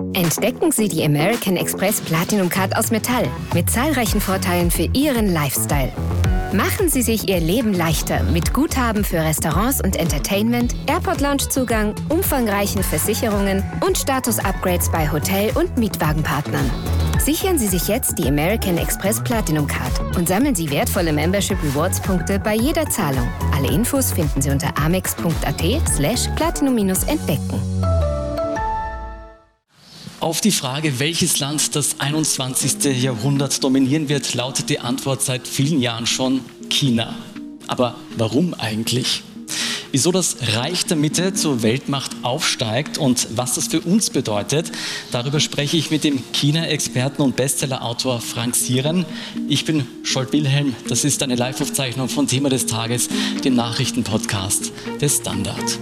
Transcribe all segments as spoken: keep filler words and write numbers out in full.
Entdecken Sie die American Express Platinum Card aus Metall mit zahlreichen Vorteilen für Ihren Lifestyle. Machen Sie sich Ihr Leben leichter mit Guthaben für Restaurants und Entertainment, Airport-Lounge-Zugang, umfangreichen Versicherungen und Status-Upgrades bei Hotel- und Mietwagenpartnern. Sichern Sie sich jetzt die American Express Platinum Card und sammeln Sie wertvolle Membership Rewards Punkte bei jeder Zahlung. Alle Infos finden Sie unter amex.at slash platinum-entdecken. Auf die Frage, welches Land das einundzwanzigste Jahrhundert dominieren wird, lautet die Antwort seit vielen Jahren schon China. Aber warum eigentlich? Wieso das Reich der Mitte zur Weltmacht aufsteigt und was das für uns bedeutet, darüber spreche ich mit dem China-Experten und Bestsellerautor Frank Sieren. Ich bin Scholt Wilhelm, das ist eine Live-Aufzeichnung von Thema des Tages, dem Nachrichtenpodcast des Standard.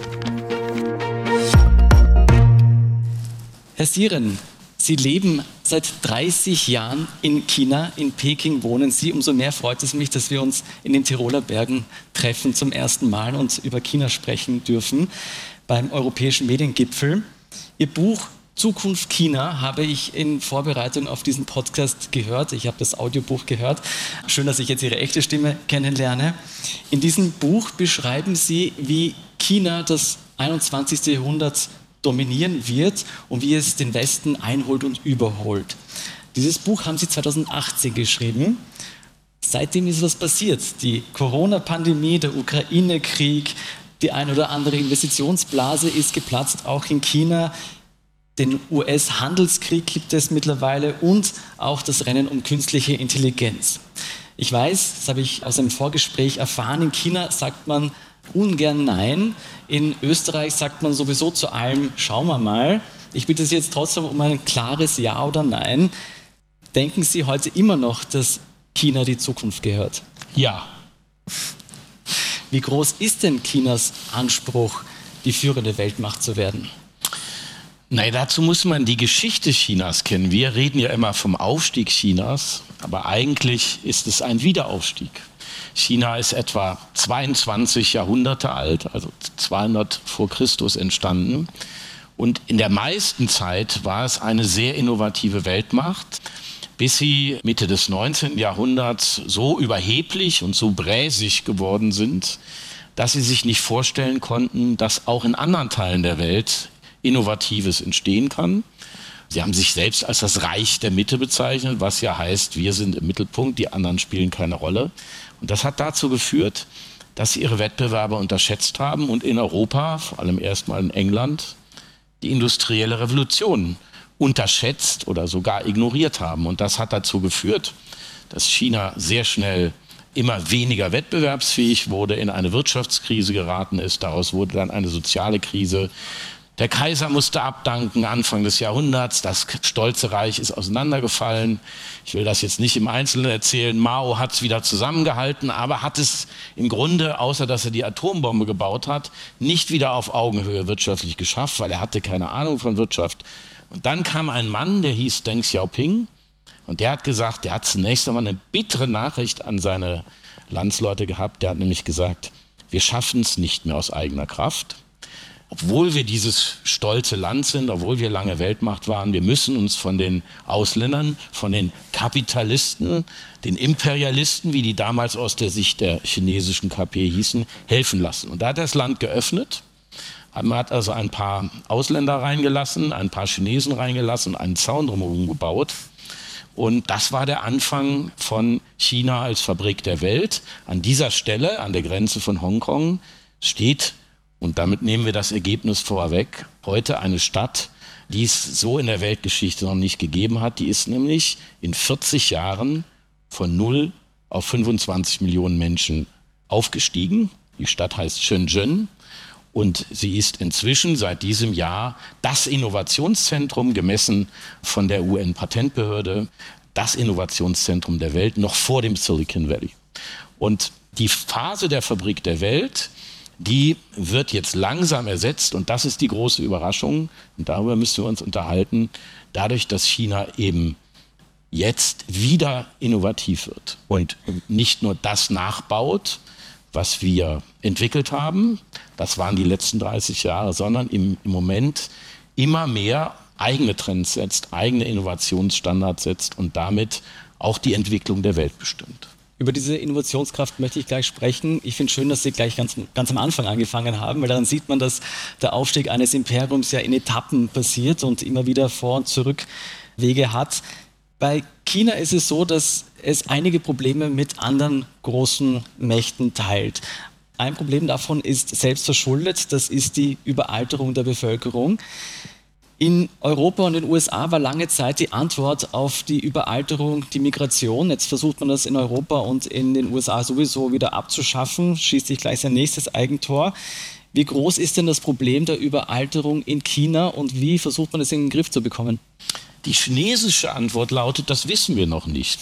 Herr Sieren, Sie leben seit dreißig Jahren in China, in Peking wohnen Sie. Umso mehr freut es mich, dass wir uns in den Tiroler Bergen treffen zum ersten Mal und über China sprechen dürfen beim Europäischen Mediengipfel. Ihr Buch Zukunft China habe ich in Vorbereitung auf diesen Podcast gehört. Ich habe das Audiobuch gehört. Schön, dass ich jetzt Ihre echte Stimme kennenlerne. In diesem Buch beschreiben Sie, wie China das einundzwanzigste Jahrhundert dominieren wird und wie es den Westen einholt und überholt. Dieses Buch haben Sie zweitausendachtzehn geschrieben. Seitdem ist was passiert. Die Corona-Pandemie, der Ukraine-Krieg, die ein oder andere Investitionsblase ist geplatzt, auch in China. Den U S-Handelskrieg gibt es mittlerweile und auch das Rennen um künstliche Intelligenz. Ich weiß, das habe ich aus einem Vorgespräch erfahren, in China sagt man ungern Nein. In Österreich sagt man sowieso zu allem, schauen wir mal. Ich bitte Sie jetzt trotzdem um ein klares Ja oder Nein. Denken Sie heute immer noch, dass China die Zukunft gehört? Ja. Wie groß ist denn Chinas Anspruch, die führende Weltmacht zu werden? Nein, dazu muss man die Geschichte Chinas kennen. Wir reden ja immer vom Aufstieg Chinas, aber eigentlich ist es ein Wiederaufstieg. China ist etwa zweiundzwanzig Jahrhunderte alt, also zweihundert vor Christus entstanden. Und in der meisten Zeit war es eine sehr innovative Weltmacht, bis sie Mitte des neunzehnten Jahrhunderts so überheblich und so bräsig geworden sind, dass sie sich nicht vorstellen konnten, dass auch in anderen Teilen der Welt Innovatives entstehen kann. Sie haben sich selbst als das Reich der Mitte bezeichnet, was ja heißt, wir sind im Mittelpunkt, die anderen spielen keine Rolle. Und das hat dazu geführt, dass sie ihre Wettbewerber unterschätzt haben und in Europa, vor allem erstmal in England, die industrielle Revolution unterschätzt oder sogar ignoriert haben. Und das hat dazu geführt, dass China sehr schnell immer weniger wettbewerbsfähig wurde, in eine Wirtschaftskrise geraten ist. Daraus wurde dann eine soziale Krise. Der Kaiser musste abdanken Anfang des Jahrhunderts, das stolze Reich ist auseinandergefallen. Ich will das jetzt nicht im Einzelnen erzählen, Mao hat es wieder zusammengehalten, aber hat es im Grunde, außer dass er die Atombombe gebaut hat, nicht wieder auf Augenhöhe wirtschaftlich geschafft, weil er hatte keine Ahnung von Wirtschaft. Und dann kam ein Mann, der hieß Deng Xiaoping und der hat gesagt, der hat zunächst einmal eine bittere Nachricht an seine Landsleute gehabt, der hat nämlich gesagt, wir schaffen es nicht mehr aus eigener Kraft. Obwohl wir dieses stolze Land sind, obwohl wir lange Weltmacht waren, wir müssen uns von den Ausländern, von den Kapitalisten, den Imperialisten, wie die damals aus der Sicht der chinesischen K P hießen, helfen lassen. Und da hat er das Land geöffnet. Man hat also ein paar Ausländer reingelassen, ein paar Chinesen reingelassen und einen Zaun drumherum gebaut. Und das war der Anfang von China als Fabrik der Welt. An dieser Stelle, an der Grenze von Hongkong, steht, und damit nehmen wir das Ergebnis vorweg, heute eine Stadt, die es so in der Weltgeschichte noch nicht gegeben hat. Die ist nämlich in vierzig Jahren von null auf fünfundzwanzig Millionen Menschen aufgestiegen. Die Stadt heißt Shenzhen und sie ist inzwischen seit diesem Jahr das Innovationszentrum, gemessen von der U N-Patentbehörde, das Innovationszentrum der Welt, noch vor dem Silicon Valley. Und die Phase der Fabrik der Welt, die wird jetzt langsam ersetzt und das ist die große Überraschung und darüber müssen wir uns unterhalten, dadurch, dass China eben jetzt wieder innovativ wird und nicht nur das nachbaut, was wir entwickelt haben, das waren die letzten dreißig Jahre, sondern im, im Moment immer mehr eigene Trends setzt, eigene Innovationsstandards setzt und damit auch die Entwicklung der Welt bestimmt. Über diese Innovationskraft möchte ich gleich sprechen. Ich finde es schön, dass Sie gleich ganz, ganz am Anfang angefangen haben, weil daran sieht man, dass der Aufstieg eines Imperiums ja in Etappen passiert und immer wieder Vor- und Zurückwege hat. Bei China ist es so, dass es einige Probleme mit anderen großen Mächten teilt. Ein Problem davon ist selbstverschuldet, das ist die Überalterung der Bevölkerung. In Europa und den U S A war lange Zeit die Antwort auf die Überalterung die Migration. Jetzt versucht man das in Europa und in den U S A sowieso wieder abzuschaffen, schießt sich gleich sein nächstes Eigentor. Wie groß ist denn das Problem der Überalterung in China und wie versucht man es in den Griff zu bekommen? Die chinesische Antwort lautet, das wissen wir noch nicht,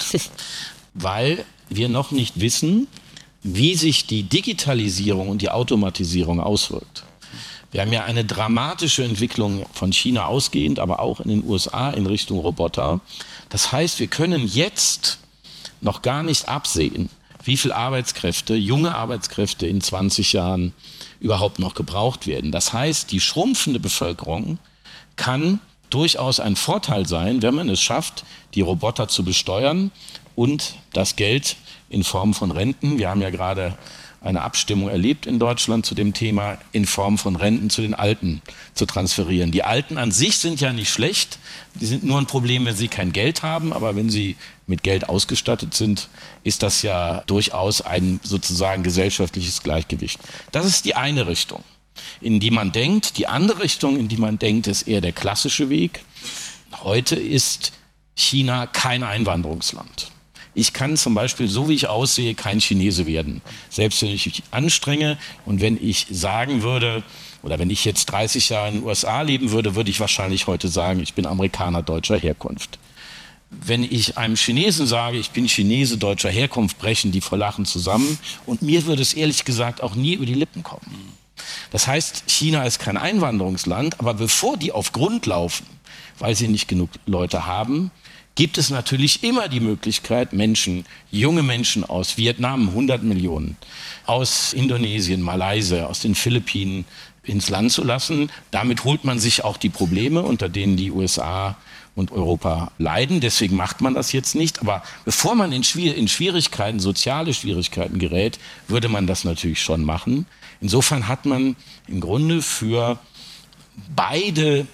weil wir noch nicht wissen, wie sich die Digitalisierung und die Automatisierung auswirkt. Wir haben ja eine dramatische Entwicklung von China ausgehend, aber auch in den U S A in Richtung Roboter. Das heißt, wir können jetzt noch gar nicht absehen, wie viele Arbeitskräfte, junge Arbeitskräfte in zwanzig Jahren überhaupt noch gebraucht werden. Das heißt, die schrumpfende Bevölkerung kann durchaus ein Vorteil sein, wenn man es schafft, die Roboter zu besteuern und das Geld in Form von Renten, wir haben ja gerade eine Abstimmung erlebt in Deutschland zu dem Thema, in Form von Renten zu den Alten zu transferieren. Die Alten an sich sind ja nicht schlecht, die sind nur ein Problem, wenn sie kein Geld haben, aber wenn sie mit Geld ausgestattet sind, ist das ja durchaus ein sozusagen gesellschaftliches Gleichgewicht. Das ist die eine Richtung, in die man denkt. Die andere Richtung, in die man denkt, ist eher der klassische Weg. Heute ist China kein Einwanderungsland. Ich kann zum Beispiel, so wie ich aussehe, kein Chinese werden. Selbst wenn ich mich anstrenge und wenn ich sagen würde, oder wenn ich jetzt dreißig Jahre in den U S A leben würde, würde ich wahrscheinlich heute sagen, ich bin Amerikaner deutscher Herkunft. Wenn ich einem Chinesen sage, ich bin Chinese deutscher Herkunft, brechen die vor Lachen zusammen. Und mir würde es ehrlich gesagt auch nie über die Lippen kommen. Das heißt, China ist kein Einwanderungsland, aber bevor die auf Grund laufen, weil sie nicht genug Leute haben, gibt es natürlich immer die Möglichkeit, Menschen, junge Menschen aus Vietnam, hundert Millionen, aus Indonesien, Malaysia, aus den Philippinen ins Land zu lassen. Damit holt man sich auch die Probleme, unter denen die U S A und Europa leiden. Deswegen macht man das jetzt nicht. Aber bevor man in Schwierigkeiten, soziale Schwierigkeiten gerät, würde man das natürlich schon machen. Insofern hat man im Grunde für beide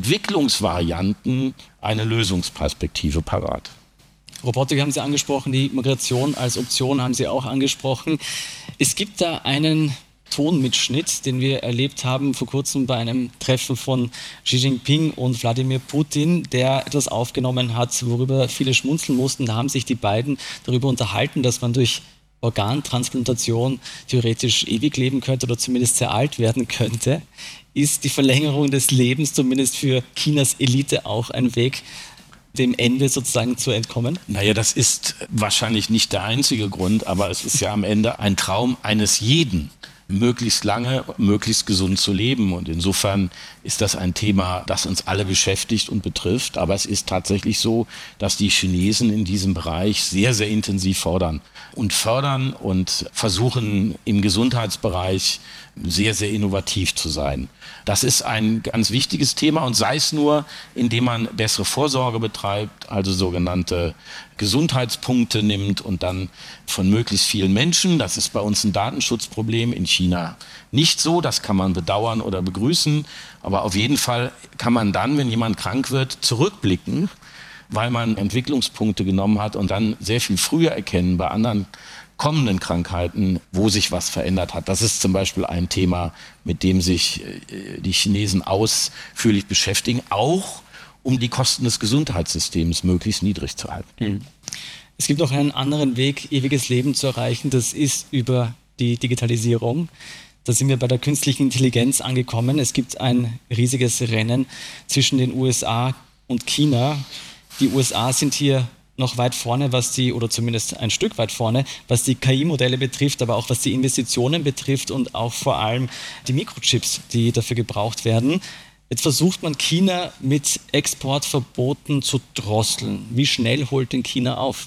Entwicklungsvarianten eine Lösungsperspektive parat. Robotik haben Sie angesprochen, die Migration als Option haben Sie auch angesprochen. Es gibt da einen Tonmitschnitt, den wir erlebt haben vor kurzem bei einem Treffen von Xi Jinping und Wladimir Putin, der etwas aufgenommen hat, worüber viele schmunzeln mussten. Da haben sich die beiden darüber unterhalten, dass man durch Organtransplantation theoretisch ewig leben könnte oder zumindest sehr alt werden könnte. Ist die Verlängerung des Lebens zumindest für Chinas Elite auch ein Weg, dem Ende sozusagen zu entkommen? Naja, das ist wahrscheinlich nicht der einzige Grund, aber es ist ja am Ende ein Traum eines jeden, möglichst lange, möglichst gesund zu leben. Und insofern ist das ein Thema, das uns alle beschäftigt und betrifft. Aber es ist tatsächlich so, dass die Chinesen in diesem Bereich sehr, sehr intensiv fordern und fördern und versuchen im Gesundheitsbereich sehr, sehr innovativ zu sein. Das ist ein ganz wichtiges Thema und sei es nur, indem man bessere Vorsorge betreibt, also sogenannte Gesundheitspunkte nimmt und dann von möglichst vielen Menschen, das ist bei uns ein Datenschutzproblem, in China nicht so, das kann man bedauern oder begrüßen, aber auf jeden Fall kann man dann, wenn jemand krank wird, zurückblicken, weil man Entwicklungspunkte genommen hat und dann sehr viel früher erkennen bei anderen kommenden Krankheiten, wo sich was verändert hat. Das ist zum Beispiel ein Thema, mit dem sich die Chinesen ausführlich beschäftigen, auch um die Kosten des Gesundheitssystems möglichst niedrig zu halten. Es gibt noch einen anderen Weg, ewiges Leben zu erreichen, das ist über die Digitalisierung. Da sind wir bei der künstlichen Intelligenz angekommen. Es gibt ein riesiges Rennen zwischen den U S A und China. Die U S A sind hier noch weit vorne, was die, oder zumindest ein Stück weit vorne, was die K I-Modelle betrifft, aber auch was die Investitionen betrifft und auch vor allem die Mikrochips, die dafür gebraucht werden. Jetzt versucht man China mit Exportverboten zu drosseln. Wie schnell holt denn China auf?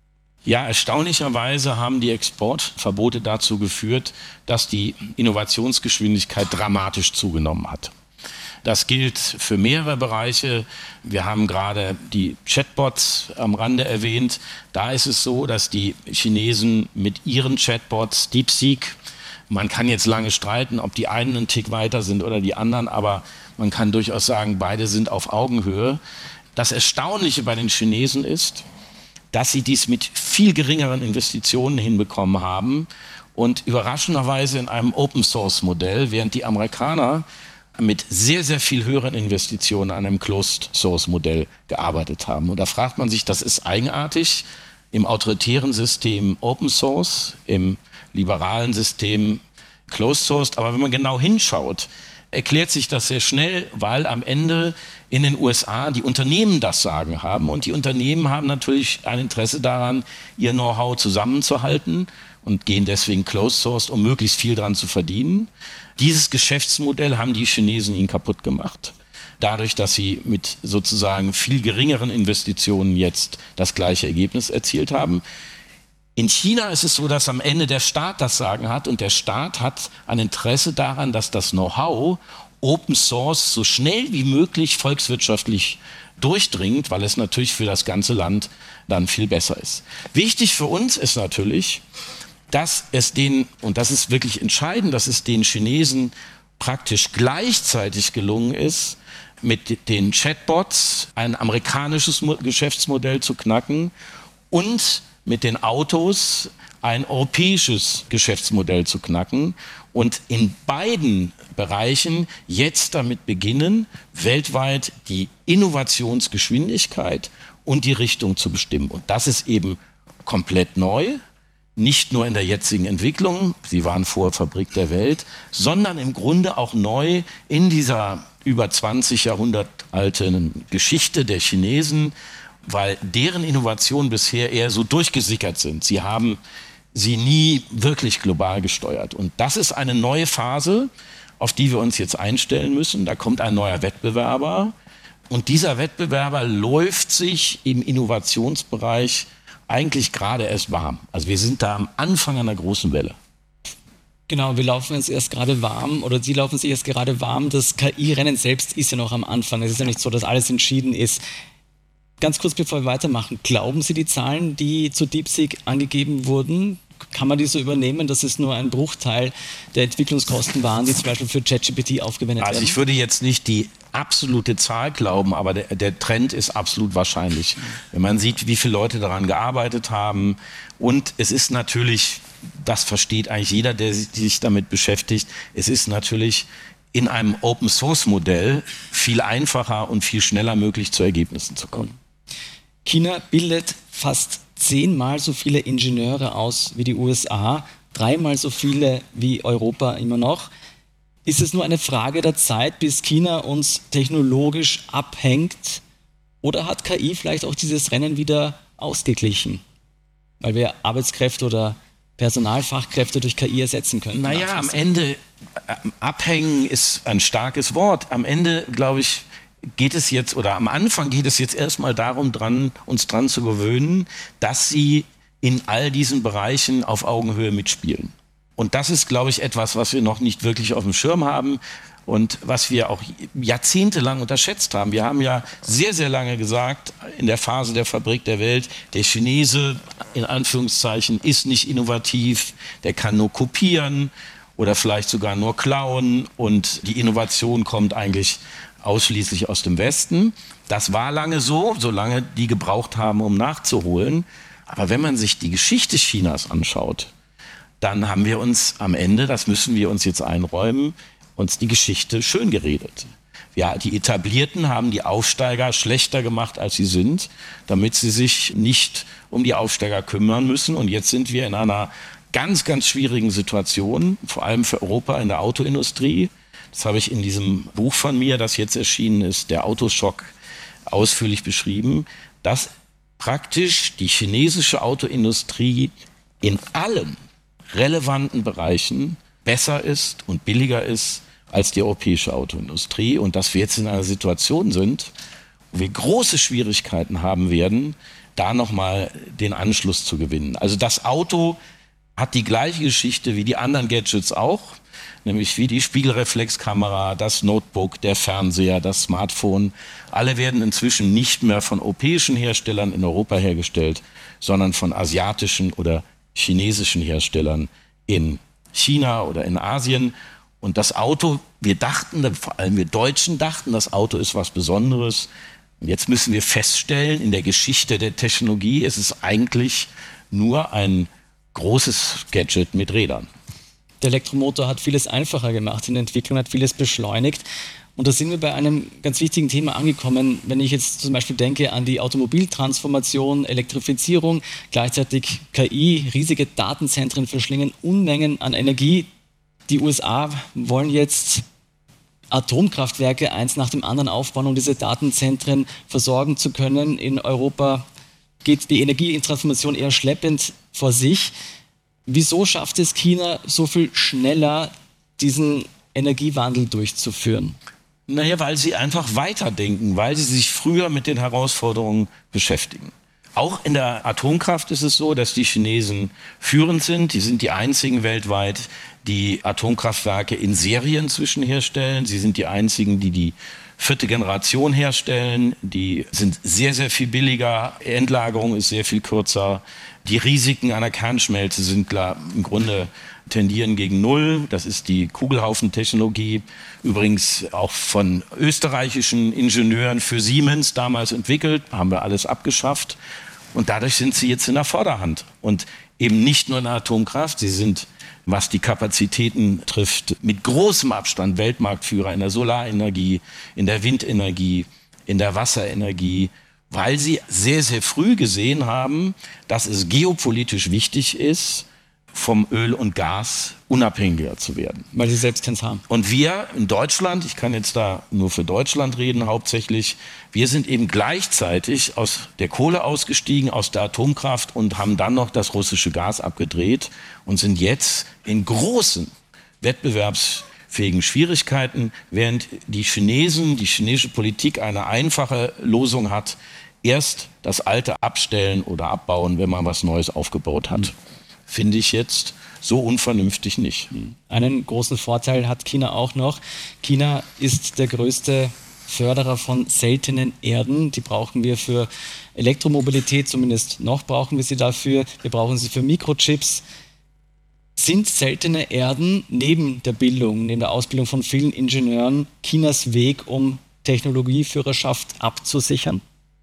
Ja, erstaunlicherweise haben die Exportverbote dazu geführt, dass die Innovationsgeschwindigkeit dramatisch zugenommen hat. Das gilt für mehrere Bereiche. Wir haben gerade die Chatbots am Rande erwähnt. Da ist es so, dass die Chinesen mit ihren Chatbots, DeepSeek, man kann jetzt lange streiten, ob die einen einen Tick weiter sind oder die anderen, aber man kann durchaus sagen, beide sind auf Augenhöhe. Das Erstaunliche bei den Chinesen ist, dass sie dies mit viel geringeren Investitionen hinbekommen haben und überraschenderweise in einem Open-Source-Modell, während die Amerikaner mit sehr, sehr viel höheren Investitionen an einem Closed-Source-Modell gearbeitet haben. Und da fragt man sich, das ist eigenartig, im autoritären System Open-Source, im liberalen System Closed Source. Aber wenn man genau hinschaut, erklärt sich das sehr schnell, weil am Ende in den U S A die Unternehmen das Sagen haben. Und die Unternehmen haben natürlich ein Interesse daran, ihr Know-how zusammenzuhalten und gehen deswegen Closed Source, um möglichst viel daran zu verdienen. Dieses Geschäftsmodell haben die Chinesen ihnen kaputt gemacht. Dadurch, dass sie mit sozusagen viel geringeren Investitionen jetzt das gleiche Ergebnis erzielt haben. In China ist es so, dass am Ende der Staat das Sagen hat und der Staat hat ein Interesse daran, dass das Know-how Open Source so schnell wie möglich volkswirtschaftlich durchdringt, weil es natürlich für das ganze Land dann viel besser ist. Wichtig für uns ist natürlich, dass es den, und das ist wirklich entscheidend, dass es den Chinesen praktisch gleichzeitig gelungen ist, mit den Chatbots ein amerikanisches Geschäftsmodell zu knacken und mit den Autos ein europäisches Geschäftsmodell zu knacken und in beiden Bereichen jetzt damit beginnen, weltweit die Innovationsgeschwindigkeit und die Richtung zu bestimmen. Und das ist eben komplett neu, nicht nur in der jetzigen Entwicklung, sie waren vorher Fabrik der Welt, sondern im Grunde auch neu in dieser über zwanzig Jahrhundert alten Geschichte der Chinesen, weil deren Innovationen bisher eher so durchgesickert sind. Sie haben sie nie wirklich global gesteuert. Und das ist eine neue Phase, auf die wir uns jetzt einstellen müssen. Da kommt ein neuer Wettbewerber. Und dieser Wettbewerber läuft sich im Innovationsbereich eigentlich gerade erst warm. Also wir sind da am Anfang einer großen Welle. Genau, wir laufen jetzt erst gerade warm oder Sie laufen sich erst gerade warm. Das K I-Rennen selbst ist ja noch am Anfang. Es ist ja nicht so, dass alles entschieden ist. Ganz kurz, bevor wir weitermachen, glauben Sie die Zahlen, die zu DeepSeek angegeben wurden? Kann man die so übernehmen, dass es nur ein Bruchteil der Entwicklungskosten waren, die zum Beispiel für ChatGPT aufgewendet werden? Also ich würde jetzt nicht die absolute Zahl glauben, aber der, der Trend ist absolut wahrscheinlich. Wenn man sieht, wie viele Leute daran gearbeitet haben und es ist natürlich, das versteht eigentlich jeder, der sich damit beschäftigt, es ist natürlich in einem Open-Source-Modell viel einfacher und viel schneller möglich, zu Ergebnissen zu kommen. China bildet fast zehnmal so viele Ingenieure aus wie die U S A, dreimal so viele wie Europa immer noch. Ist es nur eine Frage der Zeit, bis China uns technologisch abhängt? Oder hat K I vielleicht auch dieses Rennen wieder ausgeglichen? Weil wir Arbeitskräfte oder Personalfachkräfte durch K I ersetzen können. Naja, am Ende, äh, abhängen ist ein starkes Wort. Am Ende, glaube ich, geht es jetzt, oder am Anfang geht es jetzt erstmal darum, dran, uns dran zu gewöhnen, dass sie in all diesen Bereichen auf Augenhöhe mitspielen. Und das ist, glaube ich, etwas, was wir noch nicht wirklich auf dem Schirm haben und was wir auch jahrzehntelang unterschätzt haben. Wir haben ja sehr, sehr lange gesagt, in der Phase der Fabrik der Welt, der Chinese, in Anführungszeichen, ist nicht innovativ, der kann nur kopieren oder vielleicht sogar nur klauen und die Innovation kommt eigentlich ausschließlich aus dem Westen. Das war lange so, solange die gebraucht haben, um nachzuholen. Aber wenn man sich die Geschichte Chinas anschaut, dann haben wir uns am Ende, das müssen wir uns jetzt einräumen, uns die Geschichte schön geredet. Ja, die Etablierten haben die Aufsteiger schlechter gemacht, als sie sind, damit sie sich nicht um die Aufsteiger kümmern müssen. Und jetzt sind wir in einer ganz, ganz schwierigen Situation, vor allem für Europa in der Autoindustrie. Das habe ich in diesem Buch von mir, das jetzt erschienen ist, der Autoschock, ausführlich beschrieben, dass praktisch die chinesische Autoindustrie in allen relevanten Bereichen besser ist und billiger ist als die europäische Autoindustrie und dass wir jetzt in einer Situation sind, wo wir große Schwierigkeiten haben werden, da nochmal den Anschluss zu gewinnen. Also das Auto hat die gleiche Geschichte wie die anderen Gadgets auch. nämlich wie die Spiegelreflexkamera, das Notebook, der Fernseher, das Smartphone. Alle werden inzwischen nicht mehr von europäischen Herstellern in Europa hergestellt, sondern von asiatischen oder chinesischen Herstellern in China oder in Asien. Und das Auto, wir dachten, vor allem wir Deutschen dachten, das Auto ist was Besonderes. Und jetzt müssen wir feststellen, in der Geschichte der Technologie ist es eigentlich nur ein großes Gadget mit Rädern. Der Elektromotor hat vieles einfacher gemacht in der Entwicklung, hat vieles beschleunigt. Und da sind wir bei einem ganz wichtigen Thema angekommen. Wenn ich jetzt zum Beispiel denke an die Automobiltransformation, Elektrifizierung, gleichzeitig K I, riesige Datenzentren verschlingen Unmengen an Energie. Die U S A wollen jetzt Atomkraftwerke eins nach dem anderen aufbauen, um diese Datenzentren versorgen zu können. In Europa geht die Energietransformation eher schleppend vor sich. Wieso schafft es China so viel schneller, diesen Energiewandel durchzuführen? Naja, weil sie einfach weiterdenken, weil sie sich früher mit den Herausforderungen beschäftigen. Auch in der Atomkraft ist es so, dass die Chinesen führend sind. Die sind die einzigen weltweit, die Atomkraftwerke in Serie inzwischen herstellen. Sie sind die einzigen, die die vierte Generation herstellen. Die sind sehr, sehr viel billiger. Endlagerung ist sehr viel kürzer. Die Risiken einer Kernschmelze sind klar, im Grunde tendieren gegen Null. Das ist die Kugelhaufentechnologie, übrigens auch von österreichischen Ingenieuren für Siemens damals entwickelt, haben wir alles abgeschafft. Und dadurch sind sie jetzt in der Vorderhand. Und eben nicht nur in der Atomkraft, sie sind, was die Kapazitäten trifft, mit großem Abstand Weltmarktführer in der Solarenergie, in der Windenergie, in der Wasserenergie, weil sie sehr, sehr früh gesehen haben, dass es geopolitisch wichtig ist, vom Öl und Gas unabhängiger zu werden. Weil sie selbst keins haben. Und wir in Deutschland, ich kann jetzt da nur für Deutschland reden hauptsächlich, wir sind eben gleichzeitig aus der Kohle ausgestiegen, aus der Atomkraft und haben dann noch das russische Gas abgedreht und sind jetzt in großen wettbewerbsfähigen Schwierigkeiten, während die Chinesen, die chinesische Politik eine einfache Losung hat, erst das Alte abstellen oder abbauen, wenn man was Neues aufgebaut hat. Mhm. Finde ich jetzt so unvernünftig nicht. Einen großen Vorteil hat China auch noch. China ist der größte Förderer von seltenen Erden. Die brauchen wir für Elektromobilität, zumindest noch brauchen wir sie dafür. Wir brauchen sie für Mikrochips. Sind seltene Erden neben der Bildung, neben der Ausbildung von vielen Ingenieuren Chinas Weg, um Technologieführerschaft abzusichern?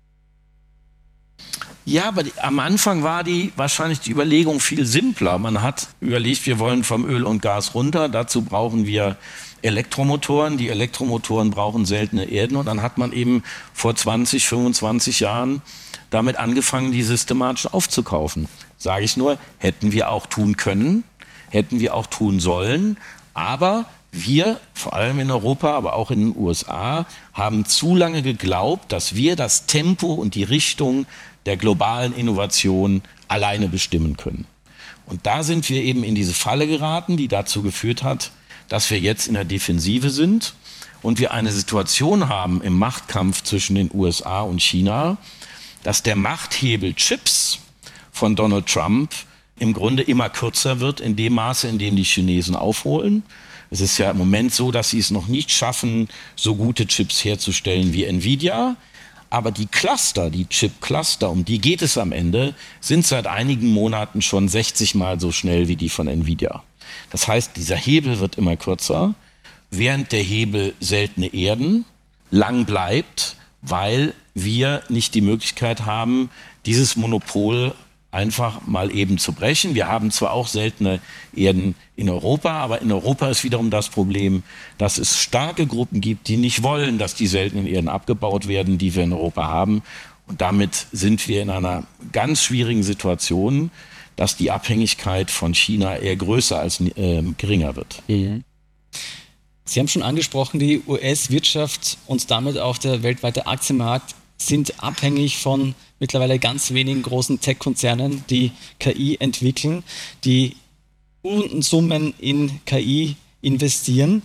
Ja, aber die, am Anfang war die wahrscheinlich die Überlegung viel simpler. Man hat überlegt, wir wollen vom Öl und Gas runter. Dazu brauchen wir Elektromotoren. Die Elektromotoren brauchen seltene Erden. Und dann hat man eben vor zwanzig, fünfundzwanzig Jahren damit angefangen, die systematisch aufzukaufen. Sage ich nur, hätten wir auch tun können, hätten wir auch tun sollen. Aber wir, vor allem in Europa, aber auch in den U S A, haben zu lange geglaubt, dass wir das Tempo und die Richtung der globalen Innovation alleine bestimmen können. Und da sind wir eben in diese Falle geraten, die dazu geführt hat, dass wir jetzt in der Defensive sind und wir eine Situation haben im Machtkampf zwischen den U S A und China, dass der Machthebel Chips von Donald Trump im Grunde immer kürzer wird, in dem Maße, in dem die Chinesen aufholen. Es ist ja im Moment so, dass sie es noch nicht schaffen, so gute Chips herzustellen wie Nvidia. Aber die Cluster, die Chip-Cluster, um die geht es am Ende, sind seit einigen Monaten schon sechzig Mal so schnell wie die von Nvidia. Das heißt, dieser Hebel wird immer kürzer, während der Hebel seltene Erden lang bleibt, weil wir nicht die Möglichkeit haben, dieses Monopol einfach mal eben zu brechen. Wir haben zwar auch seltene Erden in Europa, aber in Europa ist wiederum das Problem, dass es starke Gruppen gibt, die nicht wollen, dass die seltenen Erden abgebaut werden, die wir in Europa haben. Und damit sind wir in einer ganz schwierigen Situation, dass die Abhängigkeit von China eher größer als äh, geringer wird. Mhm. Sie haben schon angesprochen, die U S-Wirtschaft und damit auch der weltweite Aktienmarkt sind abhängig von mittlerweile ganz wenigen großen Tech-Konzernen, die K I entwickeln, die Unsummen in K I investieren.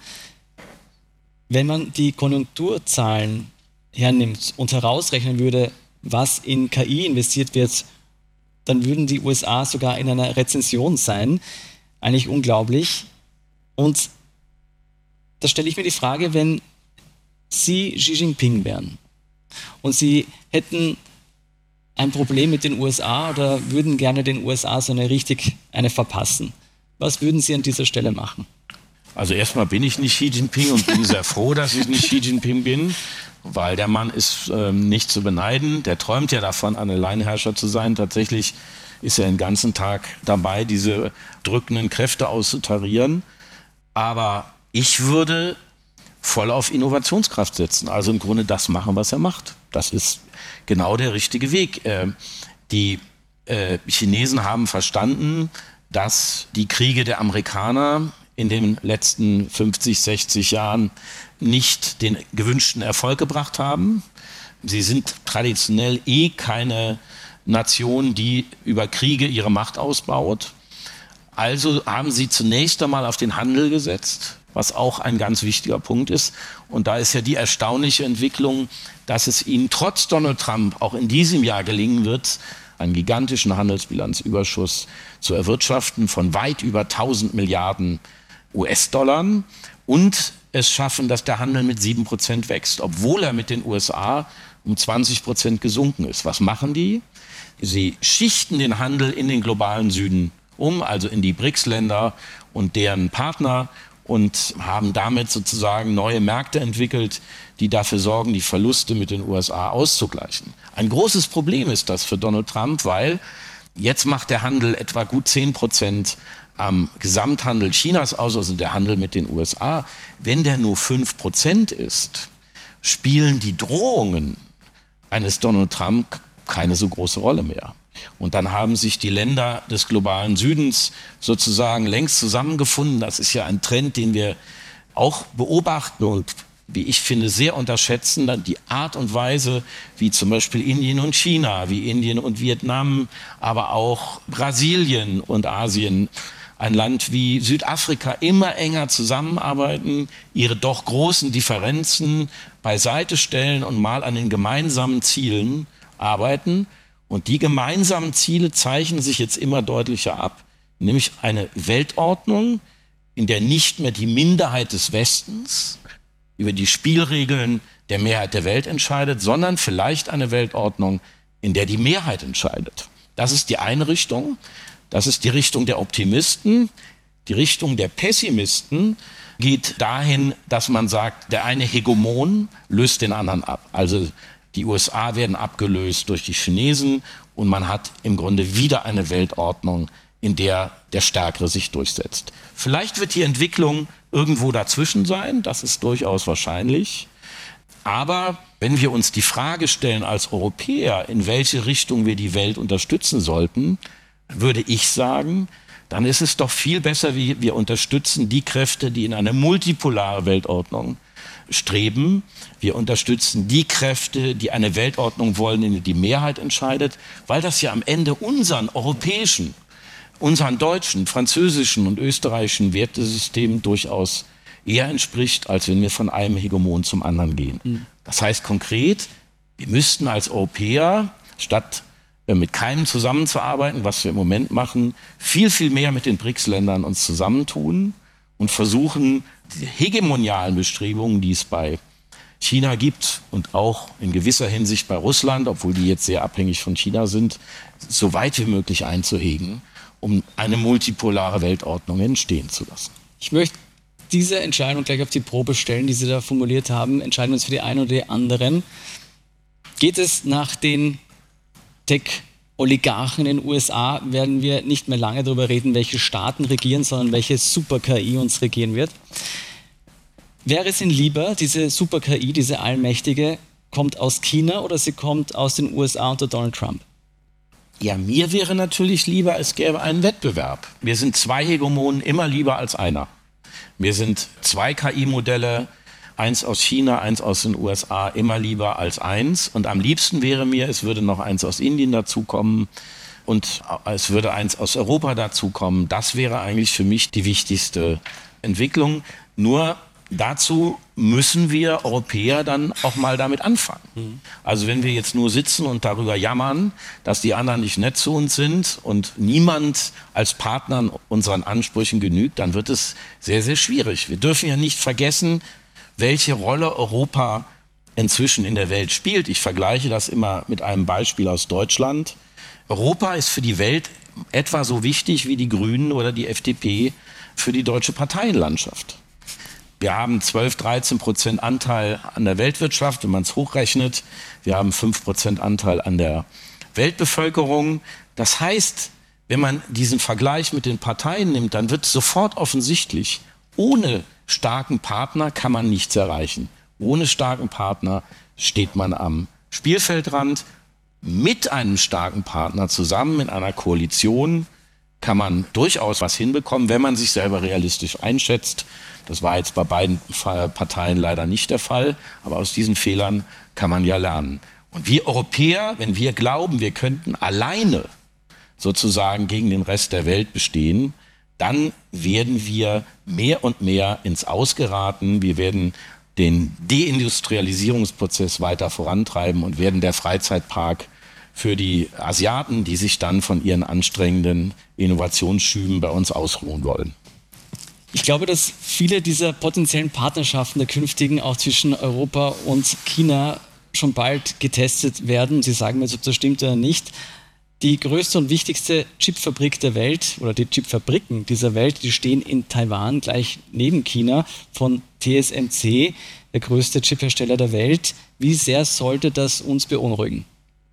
Wenn man die Konjunkturzahlen hernimmt und herausrechnen würde, was in K I investiert wird, dann würden die U S A sogar in einer Rezession sein. Eigentlich unglaublich. Und da stelle ich mir die Frage, wenn Sie Xi Jinping wären und Sie hätten ein Problem mit den U S A oder würden gerne den U S A so eine richtig eine verpassen, was würden Sie an dieser Stelle machen? Also erstmal bin ich nicht Xi Jinping und bin sehr froh, dass ich nicht Xi Jinping bin, weil der Mann ist ähm, nicht zu beneiden. Der träumt ja davon, ein Alleinherrscher zu sein. Tatsächlich ist er den ganzen Tag dabei, diese drückenden Kräfte auszutarieren. Aber ich würde voll auf Innovationskraft setzen, also im Grunde das machen, was er macht. Das ist genau der richtige Weg. Äh, die äh, Chinesen haben verstanden, dass die Kriege der Amerikaner in den letzten fünfzig, sechzig Jahren nicht den gewünschten Erfolg gebracht haben. Sie sind traditionell eh keine Nation, die über Kriege ihre Macht ausbaut. Also haben sie zunächst einmal auf den Handel gesetzt, was auch ein ganz wichtiger Punkt ist. Und da ist ja die erstaunliche Entwicklung, dass es ihnen trotz Donald Trump auch in diesem Jahr gelingen wird, einen gigantischen Handelsbilanzüberschuss zu erwirtschaften von weit über tausend Milliarden U S-Dollar und es schaffen, dass der Handel mit sieben Prozent wächst, obwohl er mit den U S A um zwanzig Prozent gesunken ist. Was machen die? Sie schichten den Handel in den globalen Süden um, also in die B R I C S-Länder und deren Partner und haben damit sozusagen neue Märkte entwickelt, die dafür sorgen, die Verluste mit den U S A auszugleichen. Ein großes Problem ist das für Donald Trump, weil jetzt macht der Handel etwa gut zehn Prozent am Gesamthandel Chinas aus, also der Handel mit den U S A. Wenn der nur fünf Prozent ist, spielen die Drohungen eines Donald Trump keine so große Rolle mehr. Und dann haben sich die Länder des globalen Südens sozusagen längst zusammengefunden. Das ist ja ein Trend, den wir auch beobachten und wie ich finde, sehr unterschätzen, dann die Art und Weise, wie zum Beispiel Indien und China, wie Indien und Vietnam, aber auch Brasilien und Asien, ein Land wie Südafrika immer enger zusammenarbeiten, ihre doch großen Differenzen beiseite stellen und mal an den gemeinsamen Zielen arbeiten. Und die gemeinsamen Ziele zeichnen sich jetzt immer deutlicher ab, nämlich eine Weltordnung, in der nicht mehr die Minderheit des Westens über die Spielregeln der Mehrheit der Welt entscheidet, sondern vielleicht eine Weltordnung, in der die Mehrheit entscheidet. Das ist die eine Richtung. Das ist die Richtung der Optimisten. Die Richtung der Pessimisten geht dahin, dass man sagt, der eine Hegemon löst den anderen ab. Also die U S A werden abgelöst durch die Chinesen und man hat im Grunde wieder eine Weltordnung, in der der Stärkere sich durchsetzt. Vielleicht wird die Entwicklung irgendwo dazwischen sein, das ist durchaus wahrscheinlich. Aber wenn wir uns die Frage stellen als Europäer, in welche Richtung wir die Welt unterstützen sollten, würde ich sagen, dann ist es doch viel besser, wie wir unterstützen die Kräfte, die in eine multipolare Weltordnung streben. Wir unterstützen die Kräfte, die eine Weltordnung wollen, in der die Mehrheit entscheidet, weil das ja am Ende unseren europäischen, unseren deutschen, französischen und österreichischen Wertesystemen durchaus eher entspricht, als wenn wir von einem Hegemon zum anderen gehen. Mhm. Das heißt konkret, wir müssten als Europäer, statt mit keinem zusammenzuarbeiten, was wir im Moment machen, viel, viel mehr mit den B R I C S-Ländern uns zusammentun und versuchen, die hegemonialen Bestrebungen, die es bei China gibt und auch in gewisser Hinsicht bei Russland, obwohl die jetzt sehr abhängig von China sind, so weit wie möglich einzuhegen, um eine multipolare Weltordnung entstehen zu lassen. Ich möchte diese Entscheidung gleich auf die Probe stellen, die Sie da formuliert haben. Entscheiden wir uns für die einen oder die anderen. Geht es nach den Tech-Oligarchen in den U S A, werden wir nicht mehr lange darüber reden, welche Staaten regieren, sondern welche Super-K I uns regieren wird. Wäre es Ihnen lieber, diese Super-K I, diese allmächtige, kommt aus China oder sie kommt aus den U S A unter Donald Trump? Ja, mir wäre natürlich lieber, es gäbe einen Wettbewerb. Mir sind zwei Hegemonen immer lieber als einer. Mir sind zwei K I-Modelle, eins aus China, eins aus den U S A, immer lieber als eins. Und am liebsten wäre mir, es würde noch eins aus Indien dazukommen und es würde eins aus Europa dazukommen. Das wäre eigentlich für mich die wichtigste Entwicklung. Nur dazu müssen wir Europäer dann auch mal damit anfangen. Mhm. Also wenn wir jetzt nur sitzen und darüber jammern, dass die anderen nicht nett zu uns sind und niemand als Partner unseren Ansprüchen genügt, dann wird es sehr, sehr schwierig. Wir dürfen ja nicht vergessen, welche Rolle Europa inzwischen in der Welt spielt. Ich vergleiche das immer mit einem Beispiel aus Deutschland. Europa ist für die Welt etwa so wichtig wie die Grünen oder die F D P für die deutsche Parteienlandschaft. Wir haben zwölf, dreizehn Prozent Anteil an der Weltwirtschaft, wenn man es hochrechnet. Wir haben fünf Prozent Anteil an der Weltbevölkerung. Das heißt, wenn man diesen Vergleich mit den Parteien nimmt, dann wird sofort offensichtlich, ohne starken Partner kann man nichts erreichen. Ohne starken Partner steht man am Spielfeldrand. Mit einem starken Partner zusammen in einer Koalition kann man durchaus was hinbekommen, wenn man sich selber realistisch einschätzt. Das war jetzt bei beiden Parteien leider nicht der Fall, aber aus diesen Fehlern kann man ja lernen. Und wir Europäer, wenn wir glauben, wir könnten alleine sozusagen gegen den Rest der Welt bestehen, dann werden wir mehr und mehr ins Aus geraten. Wir werden den Deindustrialisierungsprozess weiter vorantreiben und werden der Freizeitpark für die Asiaten, die sich dann von ihren anstrengenden Innovationsschüben bei uns ausruhen wollen. Ich glaube, dass viele dieser potenziellen Partnerschaften der künftigen auch zwischen Europa und China schon bald getestet werden. Sie sagen mir jetzt, ob das stimmt oder nicht. Die größte und wichtigste Chipfabrik der Welt oder die Chipfabriken dieser Welt, die stehen in Taiwan gleich neben China von T S M C, der größte Chiphersteller der Welt. Wie sehr sollte das uns beunruhigen?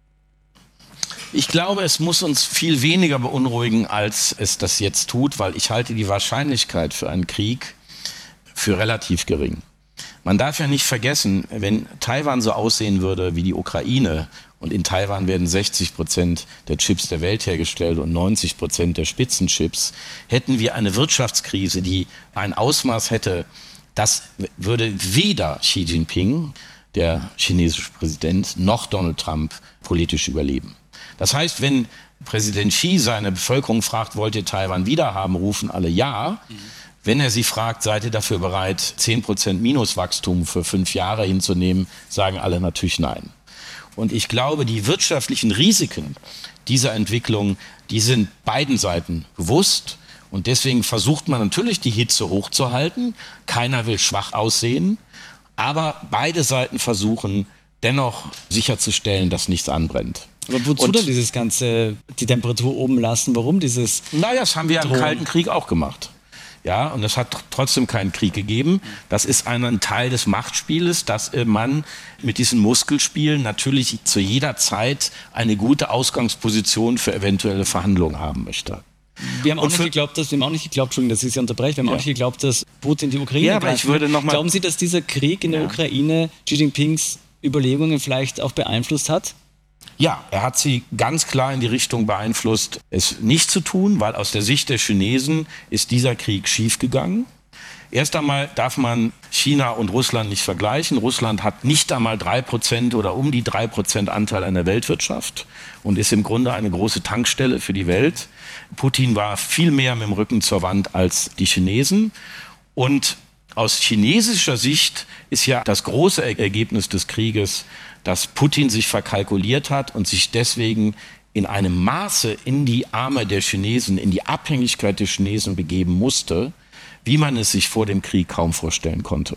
Ich glaube, es muss uns viel weniger beunruhigen, als es das jetzt tut, weil ich halte die Wahrscheinlichkeit für einen Krieg für relativ gering. Man darf ja nicht vergessen, wenn Taiwan so aussehen würde wie die Ukraine und in Taiwan werden sechzig Prozent der Chips der Welt hergestellt und neunzig Prozent der Spitzenchips, hätten wir eine Wirtschaftskrise, die ein Ausmaß hätte, das würde weder Xi Jinping, der chinesische Präsident, noch Donald Trump politisch überleben. Das heißt, wenn Präsident Xi seine Bevölkerung fragt, wollt ihr Taiwan wiederhaben, rufen alle ja. Mhm. Wenn er sie fragt, seid ihr dafür bereit, zehn Prozent Minuswachstum für fünf Jahre hinzunehmen, sagen alle natürlich nein. Und ich glaube, die wirtschaftlichen Risiken dieser Entwicklung, die sind beiden Seiten bewusst. Und deswegen versucht man natürlich, die Hitze hochzuhalten. Keiner will schwach aussehen. Aber beide Seiten versuchen dennoch sicherzustellen, dass nichts anbrennt. Aber wozu und, denn dieses ganze, die Temperatur oben lassen? Warum dieses? Naja, das haben wir im Kalten Krieg auch gemacht. Ja, und es hat trotzdem keinen Krieg gegeben. Das ist ein Teil des Machtspieles, dass man mit diesen Muskelspielen natürlich zu jeder Zeit eine gute Ausgangsposition für eventuelle Verhandlungen haben möchte. Wir haben auch und nicht geglaubt, dass wir haben auch nicht geglaubt, Entschuldigung, dass ich Sie unterbreche, wir haben ja. auch nicht geglaubt, dass Putin die Ukraine ja, aber ich würde noch mal Glauben Sie, dass dieser Krieg in der ja. Ukraine Xi Jinpings Überlegungen vielleicht auch beeinflusst hat? Ja, er hat sie ganz klar in die Richtung beeinflusst, es nicht zu tun, weil aus der Sicht der Chinesen ist dieser Krieg schiefgegangen. Erst einmal darf man China und Russland nicht vergleichen. Russland hat nicht einmal drei Prozent oder um die drei Prozent Anteil an der Weltwirtschaft und ist im Grunde eine große Tankstelle für die Welt. Putin war viel mehr mit dem Rücken zur Wand als die Chinesen. Und aus chinesischer Sicht ist ja das große Ergebnis des Krieges, dass Putin sich verkalkuliert hat und sich deswegen in einem Maße in die Arme der Chinesen, in die Abhängigkeit der Chinesen begeben musste, wie man es sich vor dem Krieg kaum vorstellen konnte.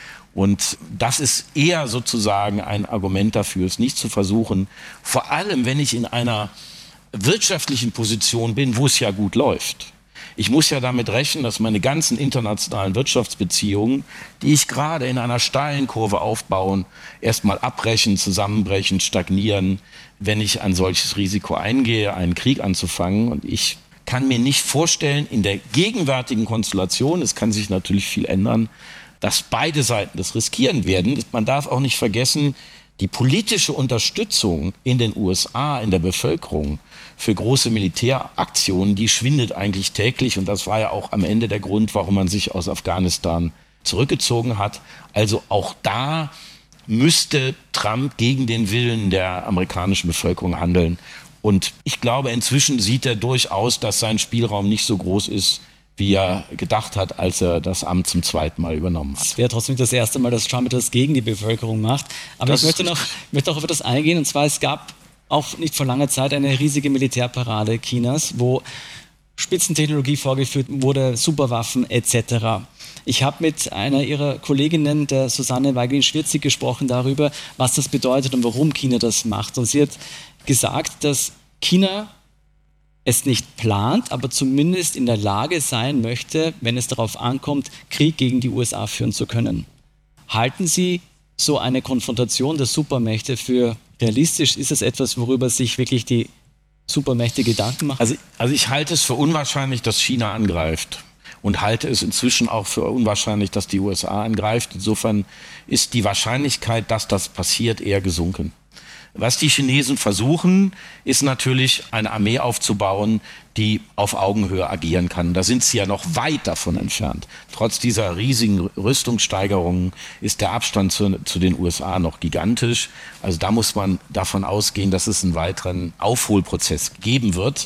Und das ist eher sozusagen ein Argument dafür, es nicht zu versuchen, vor allem wenn ich in einer wirtschaftlichen Position bin, wo es ja gut läuft. Ich muss ja damit rechnen, dass meine ganzen internationalen Wirtschaftsbeziehungen, die ich gerade in einer steilen Kurve aufbauen, erstmal abbrechen, zusammenbrechen, stagnieren, wenn ich ein solches Risiko eingehe, einen Krieg anzufangen. Und ich kann mir nicht vorstellen, in der gegenwärtigen Konstellation, es kann sich natürlich viel ändern, dass beide Seiten das riskieren werden. Man darf auch nicht vergessen, die politische Unterstützung in den U S A, in der Bevölkerung für große Militäraktionen, die schwindet eigentlich täglich. Und das war ja auch am Ende der Grund, warum man sich aus Afghanistan zurückgezogen hat. Also auch da müsste Trump gegen den Willen der amerikanischen Bevölkerung handeln. Und ich glaube, inzwischen sieht er durchaus, dass sein Spielraum nicht so groß ist, wie er gedacht hat, als er das Amt zum zweiten Mal übernommen hat. Es wäre trotzdem das erste Mal, dass Trump etwas gegen die Bevölkerung macht. Aber das ich möchte noch, möchte auch auf etwas eingehen. Und zwar, es gab auch nicht vor langer Zeit eine riesige Militärparade Chinas, wo Spitzentechnologie vorgeführt wurde, Superwaffen et cetera. Ich habe mit einer ihrer Kolleginnen, der Susanne Weigelin-Schwirzig, gesprochen darüber, was das bedeutet und warum China das macht. Und sie hat gesagt, dass China es nicht plant, aber zumindest in der Lage sein möchte, wenn es darauf ankommt, Krieg gegen die U S A führen zu können. Halten Sie so eine Konfrontation der Supermächte für realistisch? Ist es etwas, worüber sich wirklich die Supermächte Gedanken machen? Also, also ich halte es für unwahrscheinlich, dass China angreift. Und halte es inzwischen auch für unwahrscheinlich, dass die U S A angreift. Insofern ist die Wahrscheinlichkeit, dass das passiert, eher gesunken. Was die Chinesen versuchen, ist natürlich eine Armee aufzubauen, die auf Augenhöhe agieren kann. Da sind sie ja noch weit davon entfernt. Trotz dieser riesigen Rüstungssteigerungen ist der Abstand zu, zu den U S A noch gigantisch. Also da muss man davon ausgehen, dass es einen weiteren Aufholprozess geben wird,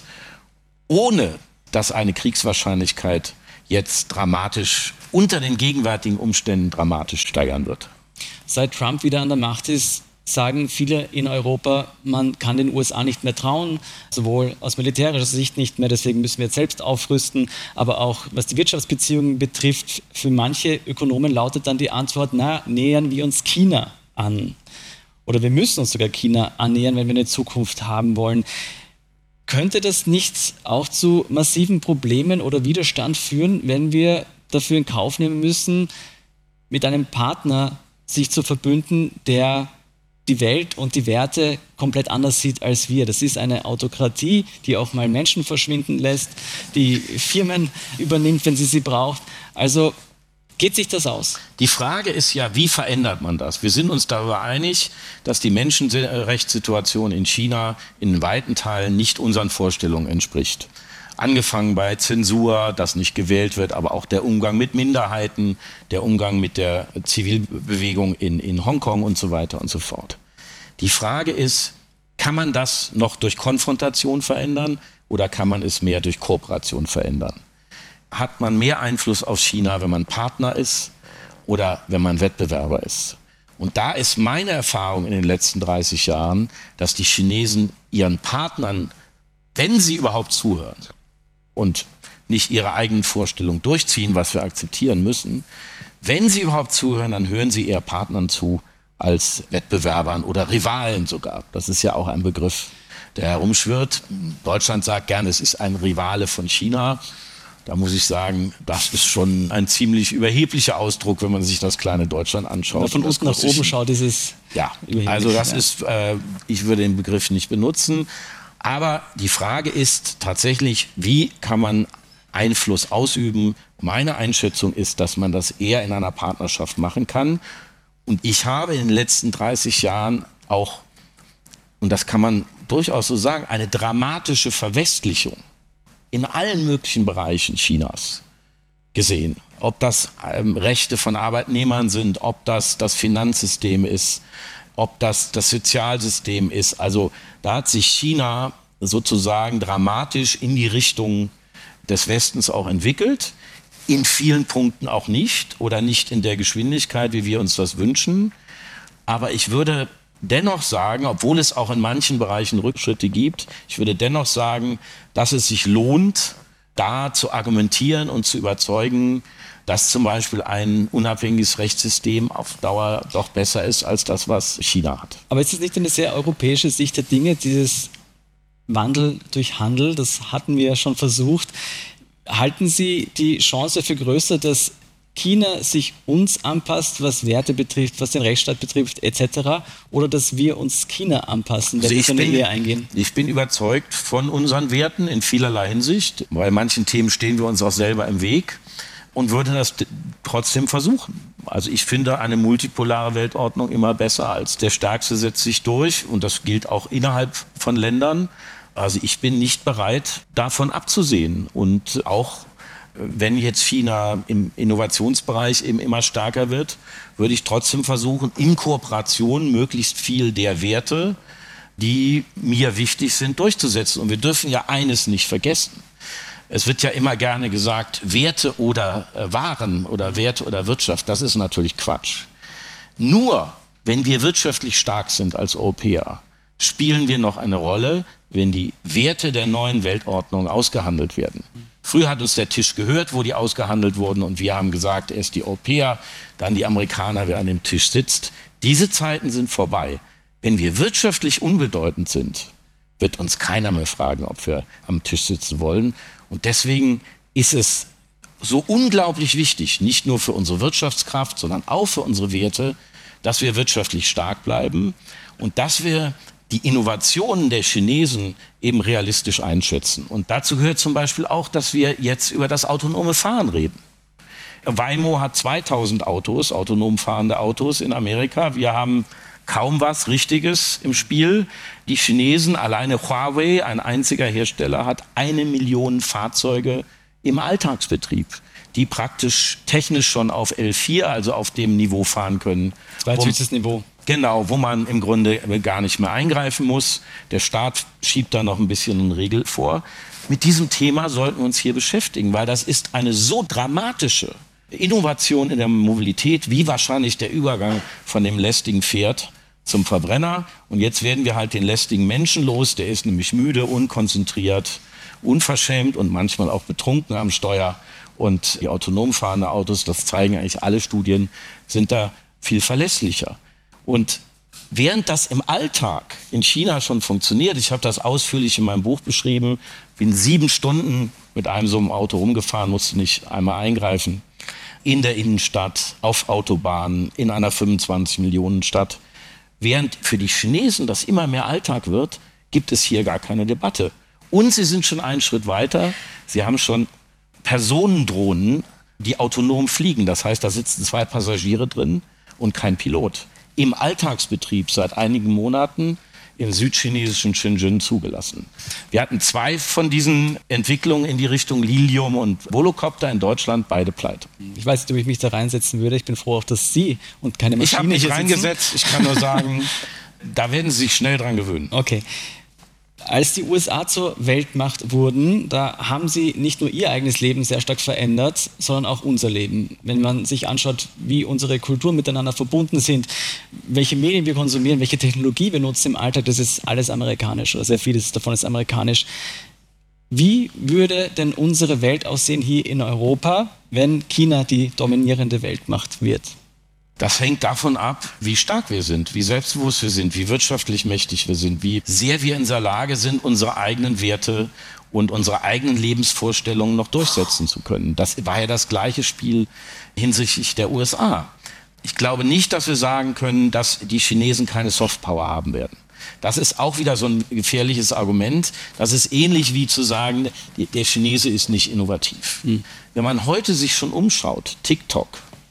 ohne dass eine Kriegswahrscheinlichkeit jetzt dramatisch, unter den gegenwärtigen Umständen dramatisch steigern wird. Seit Trump wieder an der Macht ist, sagen viele in Europa, man kann den U S A nicht mehr trauen, sowohl aus militärischer Sicht nicht mehr, deswegen müssen wir jetzt selbst aufrüsten, aber auch was die Wirtschaftsbeziehungen betrifft, für manche Ökonomen lautet dann die Antwort, na, nähern wir uns China an. Oder wir müssen uns sogar China annähern, wenn wir eine Zukunft haben wollen. Könnte das nicht auch zu massiven Problemen oder Widerstand führen, wenn wir dafür in Kauf nehmen müssen, mit einem Partner sich zu verbünden, der die Welt und die Werte komplett anders sieht als wir? Das ist eine Autokratie, die auch mal Menschen verschwinden lässt, die Firmen übernimmt, wenn sie sie braucht. Also geht sich das aus? Die Frage ist ja, wie verändert man das? Wir sind uns darüber einig, dass die Menschenrechtssituation in China in weiten Teilen nicht unseren Vorstellungen entspricht. Angefangen bei Zensur, dass nicht gewählt wird, aber auch der Umgang mit Minderheiten, der Umgang mit der Zivilbewegung in, in Hongkong und so weiter und so fort. Die Frage ist, kann man das noch durch Konfrontation verändern oder kann man es mehr durch Kooperation verändern? Hat man mehr Einfluss auf China, wenn man Partner ist oder wenn man Wettbewerber ist? Und da ist meine Erfahrung in den letzten dreißig Jahren, dass die Chinesen ihren Partnern, wenn sie überhaupt zuhören und nicht ihre eigenen Vorstellungen durchziehen, was wir akzeptieren müssen, wenn sie überhaupt zuhören, dann hören sie eher Partnern zu als Wettbewerbern oder Rivalen sogar. Das ist ja auch ein Begriff, der herumschwirrt. Deutschland sagt gerne, es ist ein Rivale von China. Da muss ich sagen, das ist schon ein ziemlich überheblicher Ausdruck, wenn man sich das kleine Deutschland anschaut. Wenn man von unten nach oben schaut, ist es ja, also das ja. ist, äh, ich würde den Begriff nicht benutzen. Aber die Frage ist tatsächlich, wie kann man Einfluss ausüben? Meine Einschätzung ist, dass man das eher in einer Partnerschaft machen kann. Und ich habe in den letzten dreißig Jahren auch, und das kann man durchaus so sagen, eine dramatische Verwestlichung in allen möglichen Bereichen Chinas gesehen. Ob das ähm, Rechte von Arbeitnehmern sind, ob das das Finanzsystem ist, ob das das Sozialsystem ist. Also da hat sich China sozusagen dramatisch in die Richtung des Westens auch entwickelt. In vielen Punkten auch nicht oder nicht in der Geschwindigkeit, wie wir uns das wünschen. Aber ich würde dennoch sagen, obwohl es auch in manchen Bereichen Rückschritte gibt, ich würde dennoch sagen, dass es sich lohnt, da zu argumentieren und zu überzeugen, dass zum Beispiel ein unabhängiges Rechtssystem auf Dauer doch besser ist als das, was China hat. Aber ist es nicht eine sehr europäische Sicht der Dinge, dieses Wandel durch Handel? Das hatten wir ja schon versucht. Halten Sie die Chance für größer, dass China sich uns anpasst, was Werte betrifft, was den Rechtsstaat betrifft, et cetera, oder dass wir uns China anpassen, wenn also wir so eine bin, Ehe eingehen? Ich bin überzeugt von unseren Werten in vielerlei Hinsicht. Bei manchen Themen stehen wir uns auch selber im Weg und würde das trotzdem versuchen. Also ich finde eine multipolare Weltordnung immer besser als der Stärkste setzt sich durch, und das gilt auch innerhalb von Ländern. Also ich bin nicht bereit, davon abzusehen. Und auch wenn jetzt China im Innovationsbereich eben immer stärker wird, würde ich trotzdem versuchen, in Kooperation möglichst viel der Werte, die mir wichtig sind, durchzusetzen. Und wir dürfen ja eines nicht vergessen. Es wird ja immer gerne gesagt, Werte oder äh, Waren oder Werte oder Wirtschaft. Das ist natürlich Quatsch. Nur wenn wir wirtschaftlich stark sind als Europäer, spielen wir noch eine Rolle, wenn die Werte der neuen Weltordnung ausgehandelt werden. Früher hat uns der Tisch gehört, wo die ausgehandelt wurden, und wir haben gesagt, erst die Europäer, dann die Amerikaner, wer an dem Tisch sitzt. Diese Zeiten sind vorbei. Wenn wir wirtschaftlich unbedeutend sind, wird uns keiner mehr fragen, ob wir am Tisch sitzen wollen. Und deswegen ist es so unglaublich wichtig, nicht nur für unsere Wirtschaftskraft, sondern auch für unsere Werte, dass wir wirtschaftlich stark bleiben und dass wir die Innovationen der Chinesen eben realistisch einschätzen. Und dazu gehört zum Beispiel auch, dass wir jetzt über das autonome Fahren reden. Waymo hat zweitausend Autos, autonom fahrende Autos in Amerika. Wir haben kaum was Richtiges im Spiel. Die Chinesen, alleine Huawei, ein einziger Hersteller, hat eine Million Fahrzeuge im Alltagsbetrieb, die praktisch technisch schon auf L vier, also auf dem Niveau fahren können. Zweithöchstes Niveau. Genau, wo man im Grunde gar nicht mehr eingreifen muss. Der Staat schiebt da noch ein bisschen eine Regel vor. Mit diesem Thema sollten wir uns hier beschäftigen, weil das ist eine so dramatische Innovation in der Mobilität, wie wahrscheinlich der Übergang von dem lästigen Pferd zum Verbrenner. Und jetzt werden wir halt den lästigen Menschen los. Der ist nämlich müde, unkonzentriert, unverschämt und manchmal auch betrunken am Steuer. Und die autonom fahrenden Autos, das zeigen eigentlich alle Studien, sind da viel verlässlicher. Und während das im Alltag in China schon funktioniert, ich habe das ausführlich in meinem Buch beschrieben, bin sieben Stunden mit einem so einem Auto rumgefahren, musste nicht einmal eingreifen, in der Innenstadt, auf Autobahnen, in einer fünfundzwanzig Millionen Stadt. Während für die Chinesen das immer mehr Alltag wird, gibt es hier gar keine Debatte. Und sie sind schon einen Schritt weiter. Sie haben schon Personendrohnen, die autonom fliegen. Das heißt, da sitzen zwei Passagiere drin und kein Pilot. Im Alltagsbetrieb seit einigen Monaten im südchinesischen Shenzhen zugelassen. Wir hatten zwei von diesen Entwicklungen in die Richtung Lilium und Volocopter in Deutschland, beide pleite. Ich weiß nicht, ob ich mich da reinsetzen würde. Ich bin froh, dass Sie und keine Maschine Ich habe mich hier reingesetzt. sitzen. Ich kann nur sagen, da werden Sie sich schnell dran gewöhnen. Okay. Als die U S A zur Weltmacht wurden, da haben sie nicht nur ihr eigenes Leben sehr stark verändert, sondern auch unser Leben. Wenn man sich anschaut, wie unsere Kulturen miteinander verbunden sind, welche Medien wir konsumieren, welche Technologie wir nutzen im Alltag, das ist alles amerikanisch oder sehr vieles davon ist amerikanisch. Wie würde denn unsere Welt aussehen hier in Europa, wenn China die dominierende Weltmacht wird? Das hängt davon ab, wie stark wir sind, wie selbstbewusst wir sind, wie wirtschaftlich mächtig wir sind, wie sehr wir in der Lage sind, unsere eigenen Werte und unsere eigenen Lebensvorstellungen noch durchsetzen zu können. Das war ja das gleiche Spiel hinsichtlich der U S A. Ich glaube nicht, dass wir sagen können, dass die Chinesen keine Softpower haben werden. Das ist auch wieder so ein gefährliches Argument. Das ist ähnlich wie zu sagen, der Chinese ist nicht innovativ. Mhm. Wenn man heute sich schon umschaut, TikTok,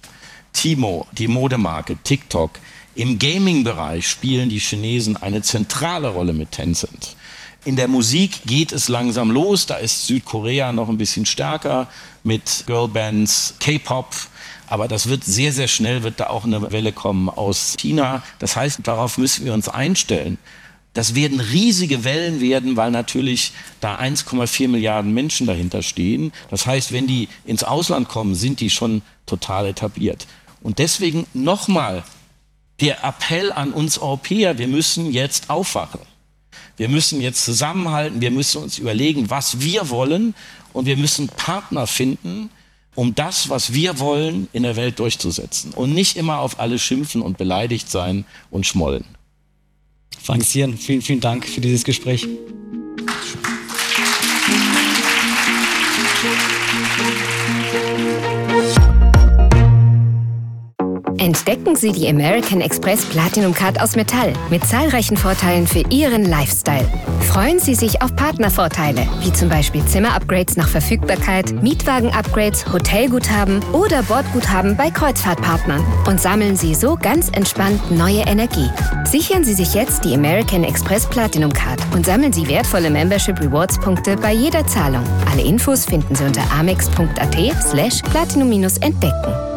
Timo, die Modemarke, TikTok. Im Gaming-Bereich spielen die Chinesen eine zentrale Rolle mit Tencent. In der Musik geht es langsam los, da ist Südkorea noch ein bisschen stärker mit Girlbands, K-Pop. Aber das wird sehr, sehr schnell, wird da auch eine Welle kommen aus China. Das heißt, darauf müssen wir uns einstellen. Das werden riesige Wellen werden, weil natürlich da eins Komma vier Milliarden Menschen dahinter stehen. Das heißt, wenn die ins Ausland kommen, sind die schon total etabliert. Und deswegen nochmal der Appell an uns Europäer, wir müssen jetzt aufwachen. Wir müssen jetzt zusammenhalten, wir müssen uns überlegen, was wir wollen und wir müssen Partner finden, um das, was wir wollen, in der Welt durchzusetzen. Und nicht immer auf alle schimpfen und beleidigt sein und schmollen. Frank Sieren, vielen, vielen Dank für dieses Gespräch. Entdecken Sie die American Express Platinum Card aus Metall mit zahlreichen Vorteilen für Ihren Lifestyle. Freuen Sie sich auf Partnervorteile, wie zum Beispiel Zimmer-Upgrades nach Verfügbarkeit, Mietwagen-Upgrades, Hotelguthaben oder Bordguthaben bei Kreuzfahrtpartnern. Und sammeln Sie so ganz entspannt neue Energie. Sichern Sie sich jetzt die American Express Platinum Card und sammeln Sie wertvolle Membership Rewards Punkte bei jeder Zahlung. Alle Infos finden Sie unter amex punkt at slash platinum entdecken.